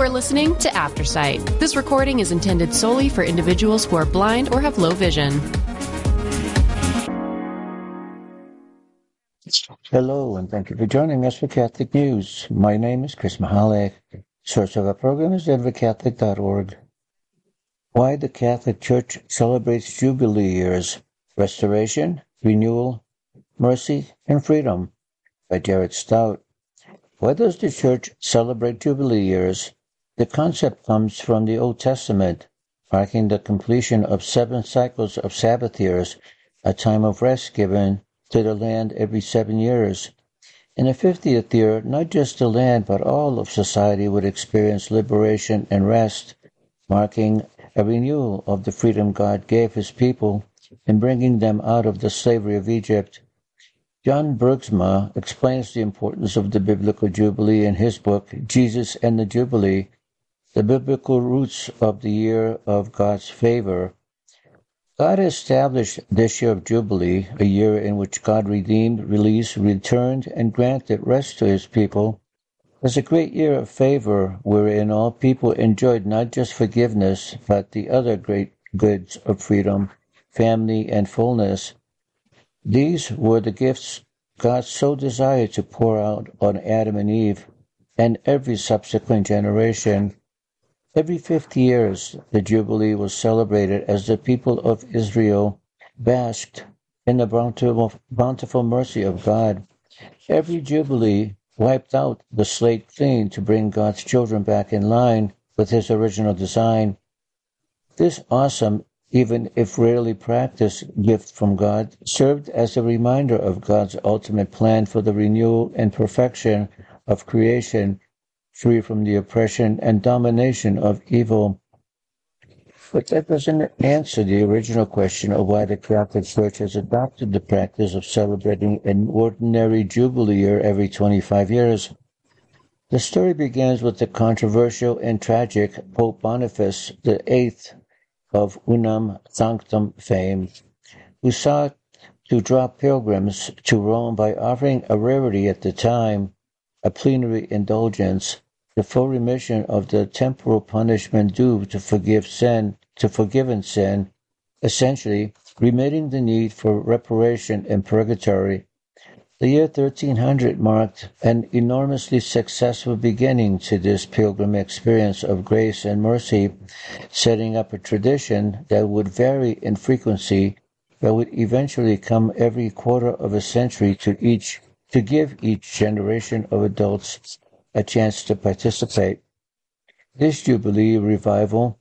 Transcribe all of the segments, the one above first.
are listening to Aftersight. This recording is intended solely for individuals who are blind or have low vision. Hello, and thank you for joining us for Catholic News. My name is Chris Mahalik. Source of our program is denvercatholic.org. Why the Catholic Church celebrates Jubilee years: Restoration, Renewal, Mercy, and Freedom, by Jared Stout. Why does the Church celebrate Jubilee years? The concept comes from the Old Testament, marking the completion of 7 cycles of Sabbath years, a time of rest given to the land every 7 years. In the 50th year, not just the land but all of society would experience liberation and rest, marking a renewal of the freedom God gave His people in bringing them out of the slavery of Egypt. John Bergsma explains the importance of the biblical Jubilee in his book, Jesus and the Jubilee, the biblical roots of the year of God's favor. God established this year of Jubilee, a year in which God redeemed, released, returned, and granted rest to His people, as a great year of favor wherein all people enjoyed not just forgiveness, but the other great goods of freedom, family, and fullness. These were the gifts God so desired to pour out on Adam and Eve and every subsequent generation. Every 50 years, the Jubilee was celebrated as the people of Israel basked in the bountiful mercy of God. Every Jubilee wiped out the slate clean to bring God's children back in line with His original design. This awesome, even if rarely practiced, gift from God served as a reminder of God's ultimate plan for the renewal and perfection of creation, free from the oppression and domination of evil. But that doesn't answer the original question of why the Catholic Church has adopted the practice of celebrating an ordinary Jubilee year every 25 years. The story begins with the controversial and tragic Pope Boniface VIII of Unam Sanctam fame, who sought to draw pilgrims to Rome by offering a rarity at the time, a plenary indulgence, the full remission of the temporal punishment due to forgiven sin, essentially remitting the need for reparation in purgatory. The year 1300 marked an enormously successful beginning to this pilgrim experience of grace and mercy, setting up a tradition that would vary in frequency but would eventually come every quarter of a century to give each generation of adults a chance to participate. This Jubilee revival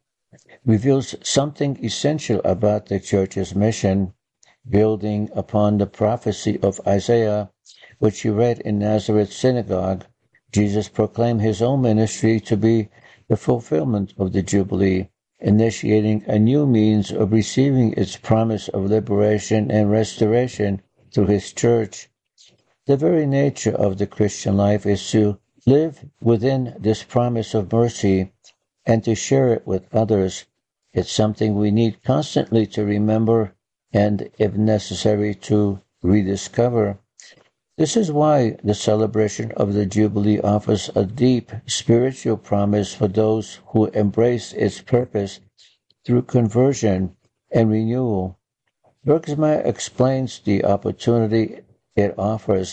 reveals something essential about the Church's mission, building upon the prophecy of Isaiah, which he read in Nazareth synagogue. Jesus proclaimed His own ministry to be the fulfillment of the Jubilee, initiating a new means of receiving its promise of liberation and restoration through His Church. The very nature of the Christian life is to live within this promise of mercy and to share it with others. It's something we need constantly to remember and, if necessary, to rediscover. This is why the celebration of the Jubilee offers a deep spiritual promise for those who embrace its purpose through conversion and renewal. Bergsma explains the opportunity it offers.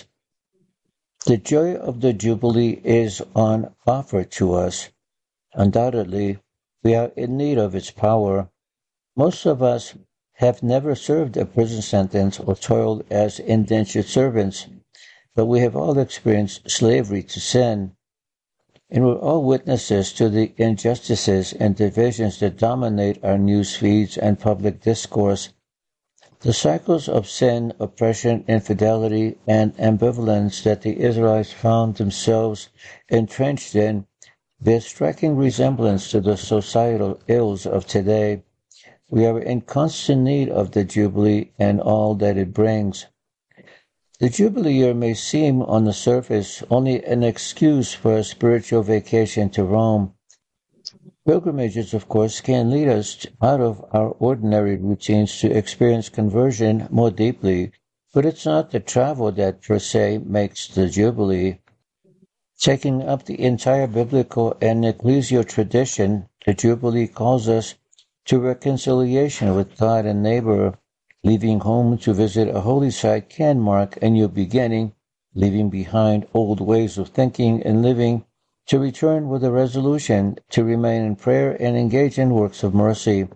The joy of the Jubilee is on offer to us. Undoubtedly, we are in need of its power. Most of us have never served a prison sentence or toiled as indentured servants, but we have all experienced slavery to sin, and we're all witnesses to the injustices and divisions that dominate our news feeds and public discourse. The cycles of sin, oppression, infidelity, and ambivalence that the Israelites found themselves entrenched in bear striking resemblance to the societal ills of today. We are in constant need of the Jubilee and all that it brings. The Jubilee year may seem on the surface only an excuse for a spiritual vacation to Rome. Pilgrimages, of course, can lead us out of our ordinary routines to experience conversion more deeply, but it's not the travel that per se makes the Jubilee. Taking up the entire biblical and ecclesial tradition, the Jubilee calls us to reconciliation with God and neighbor. Leaving home to visit a holy site can mark a new beginning, leaving behind old ways of thinking and living, to return with a resolution to remain in prayer and engage in works of mercy.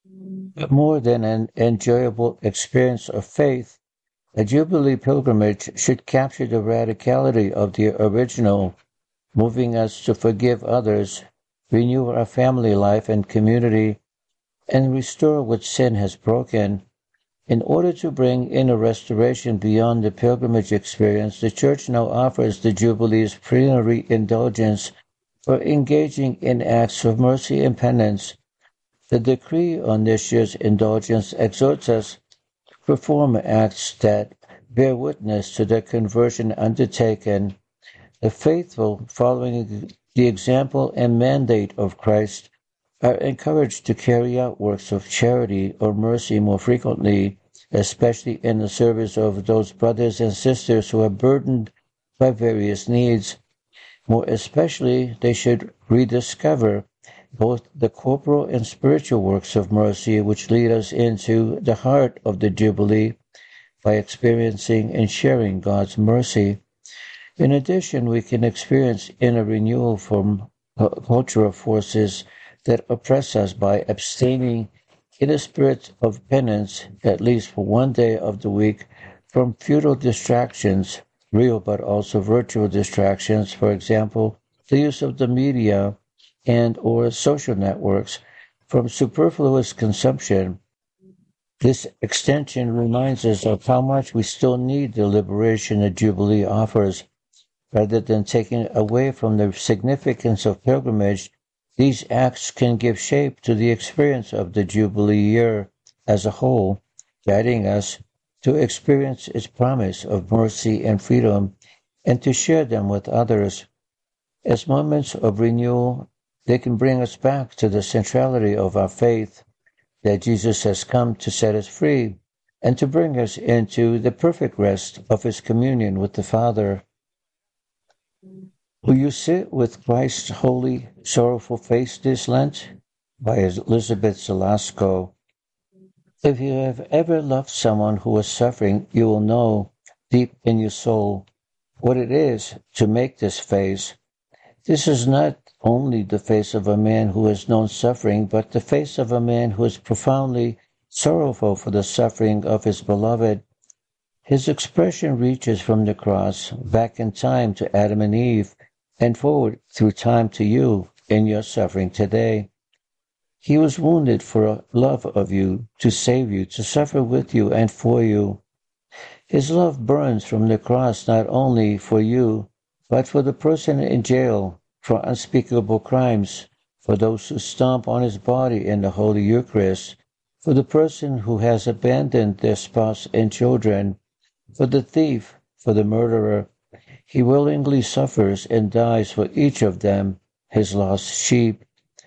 But more than an enjoyable experience of faith, a Jubilee pilgrimage should capture the radicality of the original, moving us to forgive others, renew our family life and community, and restore what sin has broken. In order to bring in a restoration beyond the pilgrimage experience, the Church now offers the Jubilee's plenary indulgence for engaging in acts of mercy and penance. The decree on this year's indulgence exhorts us to perform acts that bear witness to the conversion undertaken. The faithful, following the example and mandate of Christ, are encouraged to carry out works of charity or mercy more frequently, especially in the service of those brothers and sisters who are burdened by various needs. More especially, they should rediscover both the corporal and spiritual works of mercy which lead us into the heart of the Jubilee by experiencing and sharing God's mercy. In addition, we can experience inner renewal from cultural forces that oppress us by abstaining in a spirit of penance, at least for one day of the week, from futile distractions, real but also virtual distractions, for example, the use of the media and or social networks, from superfluous consumption. This extension reminds us of how much we still need the liberation the Jubilee offers. Rather than taking away from the significance of pilgrimage, these acts can give shape to the experience of the Jubilee year as a whole, guiding us to experience its promise of mercy and freedom and to share them with others. As moments of renewal, they can bring us back to the centrality of our faith, that Jesus has come to set us free and to bring us into the perfect rest of his communion with the Father. Will you sit with Christ's holy, sorrowful face this Lent? By Elizabeth Zelasco. If you have ever loved someone who is suffering, you will know deep in your soul what it is to make this face. This is not only the face of a man who has known suffering, but the face of a man who is profoundly sorrowful for the suffering of his beloved. His expression reaches from the cross back in time to Adam and Eve, and forward through time to you in your suffering today. He was wounded for love of you, to save you, to suffer with you and for you. His love burns from the cross not only for you, but for the person in jail for unspeakable crimes, for those who stomp on his body in the Holy Eucharist, for the person who has abandoned their spouse and children, for the thief, for the murderer. He willingly suffers and dies for each of them, his lost sheep.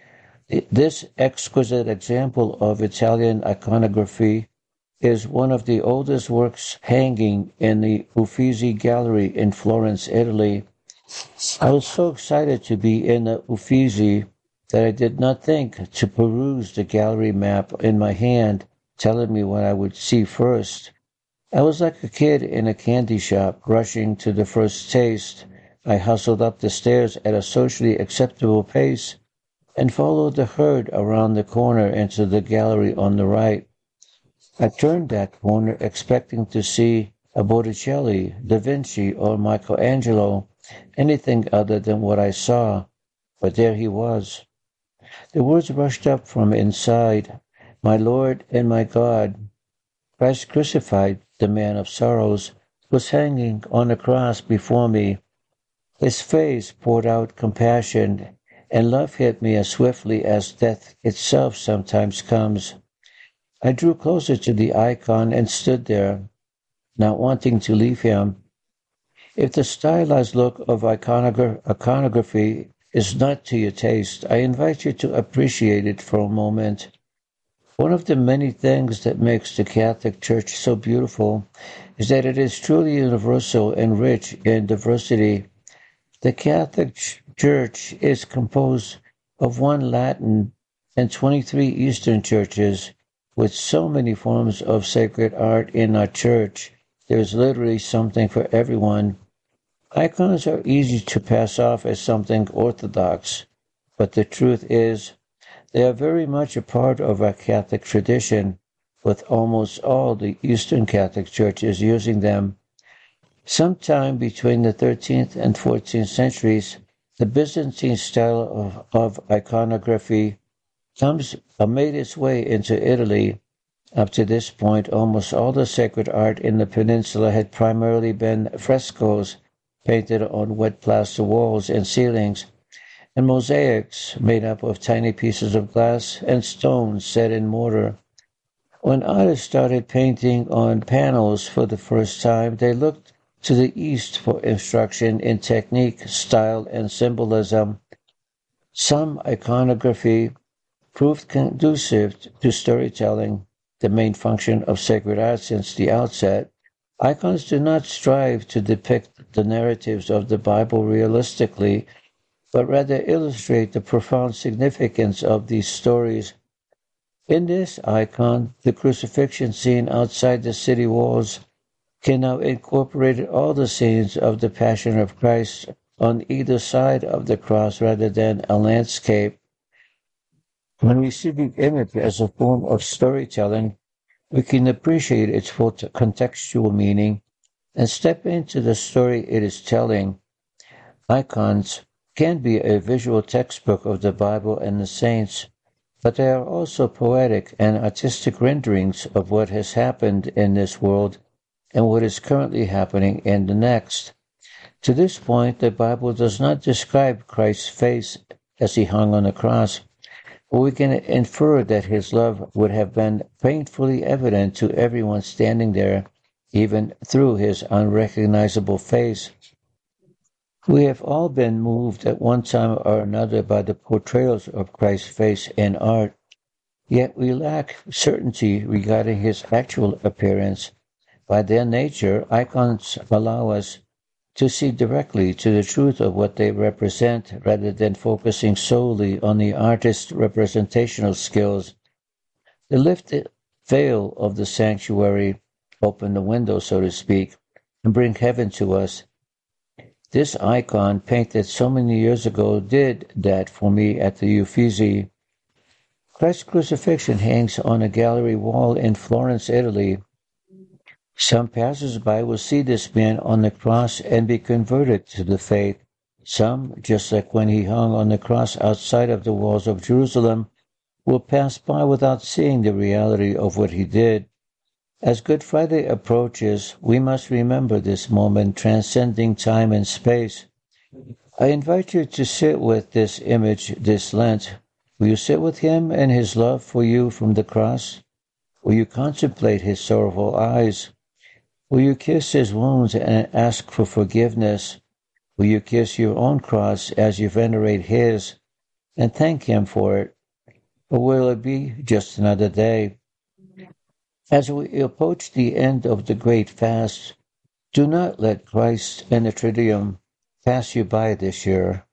This exquisite example of Italian iconography is one of the oldest works hanging in the Uffizi Gallery in Florence, Italy. I was so excited to be in the Uffizi that I did not think to peruse the gallery map in my hand, telling me what I would see first. I was like a kid in a candy shop, rushing to the first taste. I hustled up the stairs at a socially acceptable pace and followed the herd around the corner into the gallery on the right. I turned that corner expecting to see a Botticelli, Da Vinci, or Michelangelo, anything other than what I saw, but there he was. The words rushed up from inside, "My Lord and my God." Christ crucified, the man of sorrows, was hanging on a cross before me. His face poured out compassion, and love hit me as swiftly as death itself sometimes comes. I drew closer to the icon and stood there, not wanting to leave him. If the stylized look of iconography is not to your taste, I invite you to appreciate it for a moment. One of the many things that makes the Catholic Church so beautiful is that it is truly universal and rich in diversity. The Catholic Church is composed of one Latin and 23 Eastern churches. With so many forms of sacred art in our church, there's literally something for everyone. Icons are easy to pass off as something orthodox, but the truth is, they are very much a part of our Catholic tradition, with almost all the Eastern Catholic churches using them. Sometime between the 13th and 14th centuries, the Byzantine style of iconography made its way into Italy. Up to this point, almost all the sacred art in the peninsula had primarily been frescoes painted on wet plaster walls and ceilings, and mosaics made up of tiny pieces of glass and stone set in mortar. When artists started painting on panels for the first time, they looked to the East for instruction in technique, style, and symbolism. Some iconography proved conducive to storytelling, the main function of sacred art since the outset. Icons do not strive to depict the narratives of the Bible realistically, but rather illustrate the profound significance of these stories. In this icon, the crucifixion scene outside the city walls can now incorporate all the scenes of the Passion of Christ on either side of the cross rather than a landscape. When we see the image as a form of storytelling, we can appreciate its full contextual meaning and step into the story it is telling. Icons can be a visual textbook of the Bible and the saints, but they are also poetic and artistic renderings of what has happened in this world and what is currently happening in the next. To this point, the Bible does not describe Christ's face as he hung on the cross, but we can infer that his love would have been painfully evident to everyone standing there, even through his unrecognizable face. We have all been moved at one time or another by the portrayals of Christ's face in art, yet we lack certainty regarding his actual appearance. By their nature, icons allow us to see directly to the truth of what they represent rather than focusing solely on the artist's representational skills. The lifted veil of the sanctuary opened the window, so to speak, and bring heaven to us. This icon, painted so many years ago, did that for me at the Uffizi. Christ's crucifixion hangs on a gallery wall in Florence, Italy. Some passers-by will see this man on the cross and be converted to the faith. Some, just like when he hung on the cross outside of the walls of Jerusalem, will pass by without seeing the reality of what he did. As Good Friday approaches, we must remember this moment transcending time and space. I invite you to sit with this image this Lent. Will you sit with him and his love for you from the cross? Will you contemplate his sorrowful eyes? Will you kiss his wounds and ask for forgiveness? Will you kiss your own cross as you venerate his and thank him for it? Or will it be just another day? As we approach the end of the great fast, do not let Christ and the Triduum pass you by this year.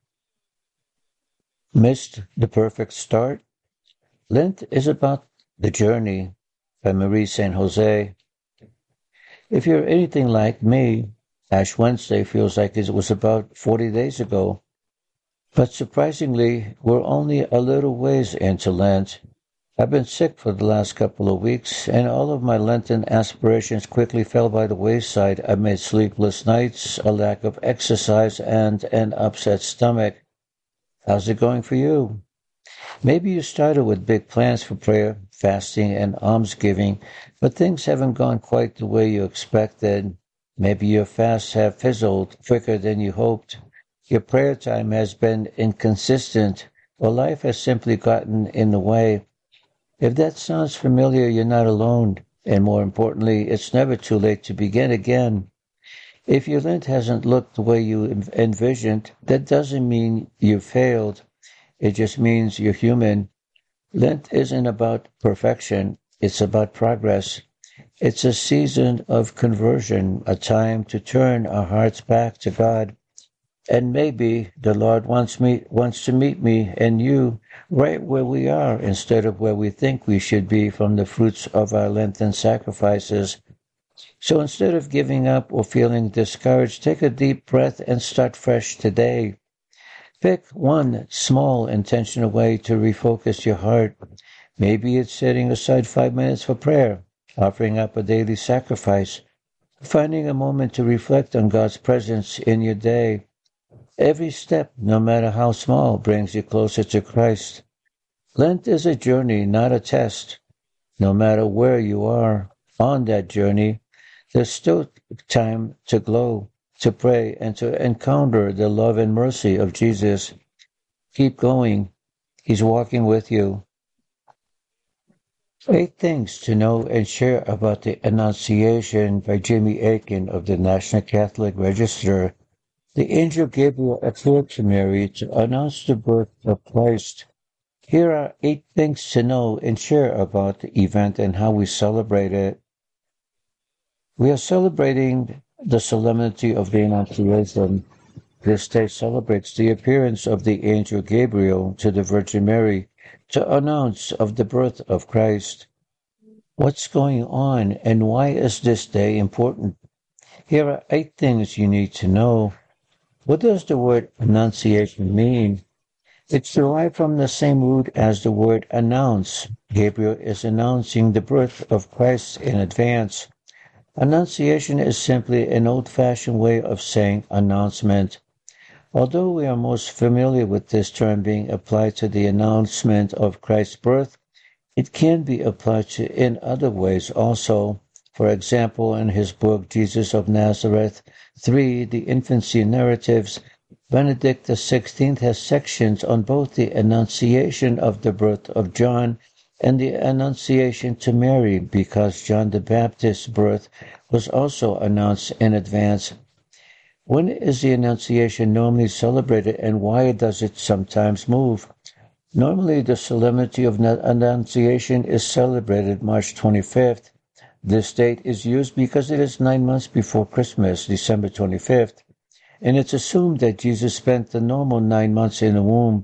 Missed the perfect start? Lent is about the journey, by Marie St. Jose. If you're anything like me, Ash Wednesday feels like it was about 40 days ago. But surprisingly, we're only a little ways into Lent. I've been sick for the last couple of weeks, and all of my Lenten aspirations quickly fell by the wayside amid sleepless nights, a lack of exercise, and an upset stomach. How's it going for you? Maybe you started with big plans for prayer, fasting, and almsgiving, but things haven't gone quite the way you expected. Maybe your fasts have fizzled quicker than you hoped. Your prayer time has been inconsistent, or life has simply gotten in the way. If that sounds familiar, you're not alone, and more importantly, it's never too late to begin again. If your Lent hasn't looked the way you envisioned, that doesn't mean you failed. It just means you're human. Lent isn't about perfection, it's about progress. It's a season of conversion, a time to turn our hearts back to God. And maybe the Lord wants to meet me and you right where we are instead of where we think we should be from the fruits of our Lenten sacrifices. So instead of giving up or feeling discouraged, take a deep breath and start fresh today. Pick one small intentional way to refocus your heart. Maybe it's setting aside 5 minutes for prayer, offering up a daily sacrifice, finding a moment to reflect on God's presence in your day. Every step, no matter how small, brings you closer to Christ. Lent is a journey, not a test. No matter where you are on that journey, there's still time to glow, to pray, and to encounter the love and mercy of Jesus. Keep going. He's walking with you. 8 things to know and share about the Annunciation by Jimmy Akin of the National Catholic Register. The angel Gabriel appeared to Mary to announce the birth of Christ. Here are 8 things to know and share about the event and how we celebrate it. We are celebrating the solemnity of the Annunciation. This day celebrates the appearance of the angel Gabriel to the Virgin Mary to announce of the birth of Christ. What's going on and why is this day important? Here are 8 things you need to know. What does the word Annunciation mean? It's derived from the same root as the word announce. Gabriel is announcing the birth of Christ in advance. Annunciation is simply an old-fashioned way of saying announcement. Although we are most familiar with this term being applied to the announcement of Christ's birth, it can be applied to in other ways also. For example, in his book Jesus of Nazareth 3, The Infancy Narratives, Benedict XVI has sections on both the Annunciation of the birth of John and the Annunciation to Mary, because John the Baptist's birth was also announced in advance. When is the Annunciation normally celebrated and why does it sometimes move? Normally, the solemnity of Annunciation is celebrated March 25th. This date is used because it is 9 months before Christmas, December 25th, and it's assumed that Jesus spent the normal 9 months in the womb.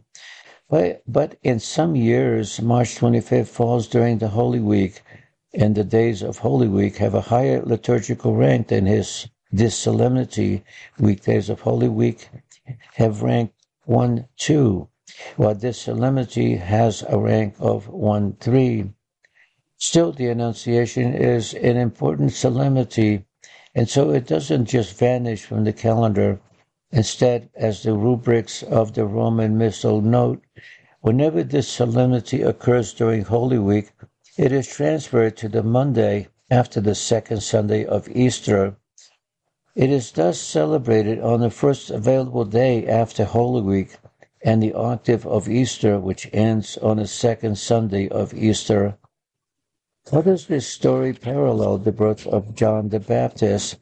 But in some years, March 25th falls during the Holy Week, and the days of Holy Week have a higher liturgical rank than this solemnity. Weekdays of Holy Week have rank 1, 2, while this solemnity has a rank of 1, 3. Still, the Annunciation is an important solemnity, and so it doesn't just vanish from the calendar. Instead, as the rubrics of the Roman Missal note, whenever this solemnity occurs during Holy Week, it is transferred to the Monday after the second Sunday of Easter. It is thus celebrated on the first available day after Holy Week and the octave of Easter, which ends on the second Sunday of Easter. How does this story parallel the birth of John the Baptist?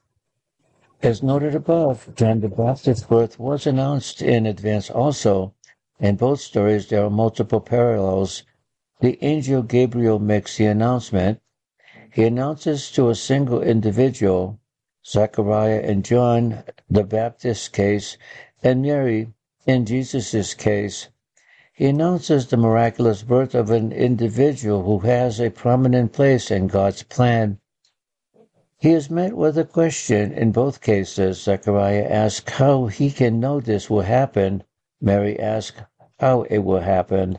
As noted above, John the Baptist's birth was announced in advance also. In both stories, there are multiple parallels. The angel Gabriel makes the announcement. He announces to a single individual, Zechariah in John the Baptist's case, and Mary in Jesus' case. He announces the miraculous birth of an individual who has a prominent place in God's plan. He is met with a question in both cases. Zechariah asks how he can know this will happen. Mary asks how it will happen.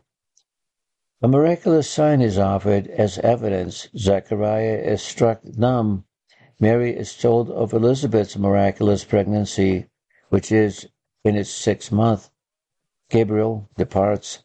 A miraculous sign is offered as evidence. Zechariah is struck dumb. Mary is told of Elizabeth's miraculous pregnancy, which is in its 6th month. Gabriel departs.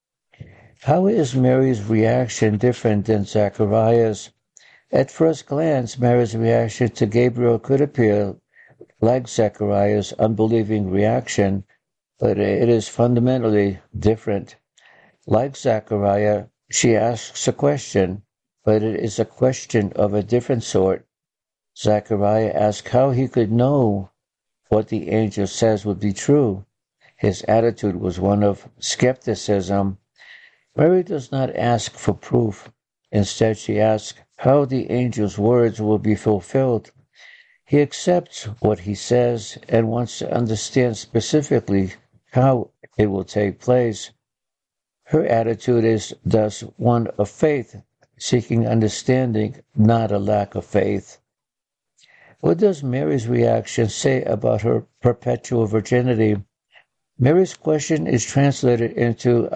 How is Mary's reaction different than Zechariah's? At first glance, Mary's reaction to Gabriel could appear like Zechariah's unbelieving reaction, but it is fundamentally different. Like Zechariah, she asks a question, but it is a question of a different sort. Zechariah asks how he could know what the angel says would be true. His attitude was one of skepticism. Mary does not ask for proof. Instead, she asks how the angel's words will be fulfilled. He accepts what he says and wants to understand specifically how it will take place. Her attitude is thus one of faith, seeking understanding, not a lack of faith. What does Mary's reaction say about her perpetual virginity? Mary's question is translated into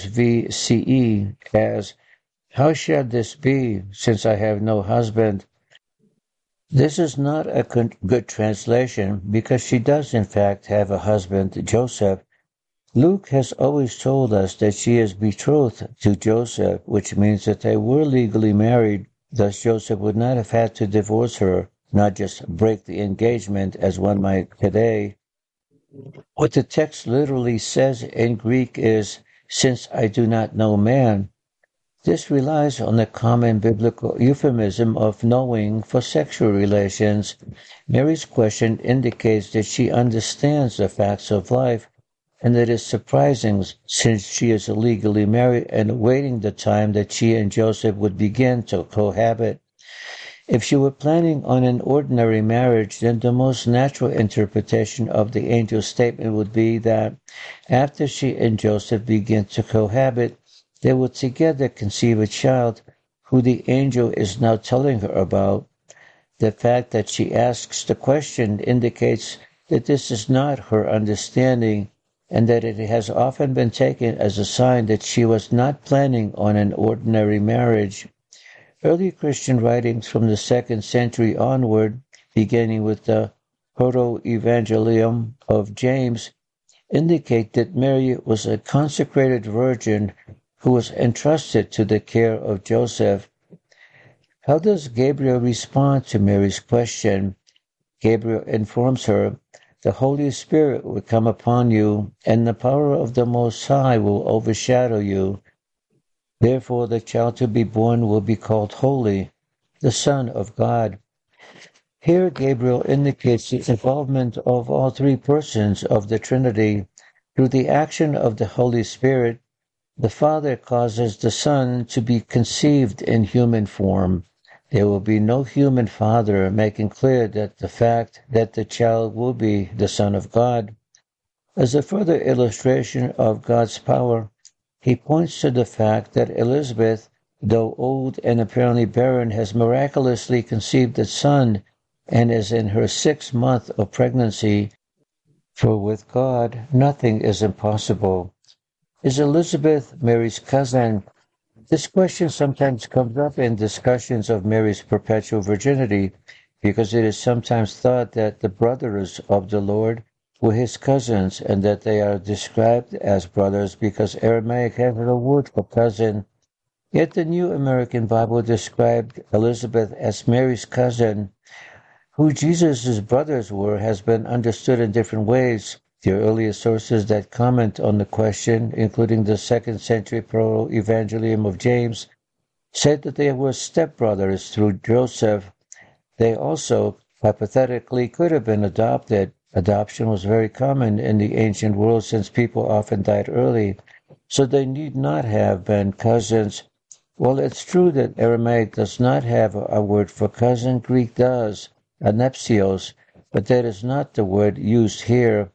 RSV-CE as, "How shall this be, since I have no husband?" This is not a good translation because she does in fact have a husband, Joseph. Luke has always told us that she is betrothed to Joseph, which means that they were legally married. Thus Joseph would not have had to divorce her, not just break the engagement as one might today. What the text literally says in Greek is, "since I do not know man." This relies on the common biblical euphemism of knowing for sexual relations. Mary's question indicates that she understands the facts of life, and that is surprising since she is illegally married and awaiting the time that she and Joseph would begin to cohabit. If she were planning on an ordinary marriage, then the most natural interpretation of the angel's statement would be that after she and Joseph begin to cohabit, they will together conceive a child who the angel is now telling her about. The fact that she asks the question indicates that this is not her understanding, and that it has often been taken as a sign that she was not planning on an ordinary marriage. Early Christian writings from the 2nd century onward, beginning with the Proto-Evangelium of James, indicate that Mary was a consecrated virgin who was entrusted to the care of Joseph. How does Gabriel respond to Mary's question? Gabriel informs her, "The Holy Spirit will come upon you, and the power of the Most High will overshadow you. Therefore the child to be born will be called Holy, the Son of God." Here Gabriel indicates the involvement of all three persons of the Trinity. Through the action of the Holy Spirit, the Father causes the Son to be conceived in human form. There will be no human father, making clear that the fact that the child will be the Son of God. As a further illustration of God's power, he points to the fact that Elizabeth, though old and apparently barren, has miraculously conceived a son and is in her 6th month of pregnancy. For with God, nothing is impossible. Is Elizabeth Mary's cousin? This question sometimes comes up in discussions of Mary's perpetual virginity, because it is sometimes thought that the brothers of the Lord were his cousins, and that they are described as brothers because Aramaic has a word for cousin. Yet the New American Bible described Elizabeth as Mary's cousin. Who Jesus' brothers were has been understood in different ways. The earliest sources that comment on the question, including the 2nd century Proto-Evangelium of James, said that they were stepbrothers through Joseph. They also hypothetically could have been adopted. Adoption was very common in the ancient world since people often died early, so they need not have been cousins. While it's true that Aramaic does not have a word for cousin, Greek does, anepsios, but that is not the word used here.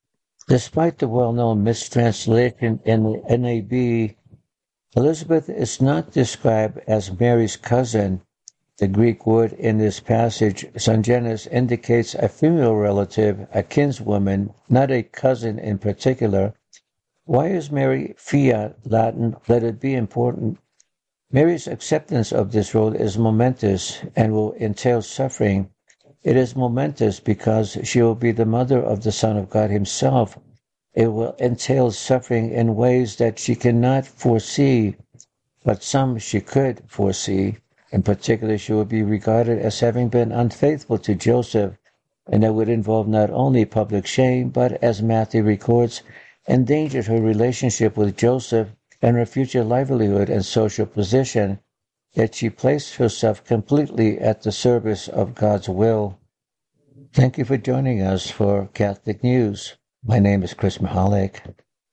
Despite the well-known mistranslation in the NAB, Elizabeth is not described as Mary's cousin. The Greek word in this passage, Sungenis, indicates a female relative, a kinswoman, not a cousin in particular. Why is Mary fiat Latin? Let it be important. Mary's acceptance of this role is momentous and will entail suffering. It is momentous because she will be the mother of the Son of God himself. It will entail suffering in ways that she cannot foresee, but some she could foresee. In particular, she would be regarded as having been unfaithful to Joseph, and that would involve not only public shame, but, as Matthew records, endangered her relationship with Joseph and her future livelihood and social position, yet she placed herself completely at the service of God's will. Thank you for joining us for Catholic News. My name is Chris Mahalik.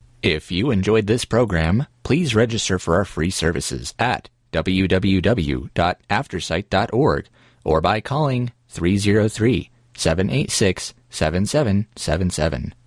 If you enjoyed this program, please register for our free services at www.aftersight.org or by calling 303-786-7777.